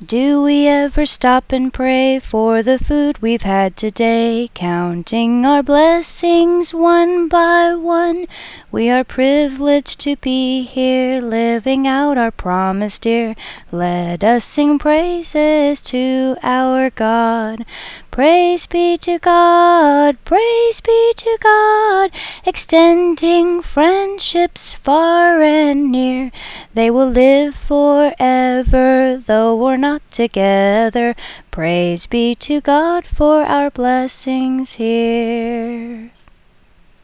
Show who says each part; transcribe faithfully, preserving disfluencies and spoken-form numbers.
Speaker 1: Do we ever stop and pray for the food we've had today? Counting our blessings one by one. We are privileged to be here, living out our promise dear. Let us sing praises to our God. Praise be to God, praise be to God, extending friendships far and near. They will live forever, though we're not together. Praise be to God for our blessings here.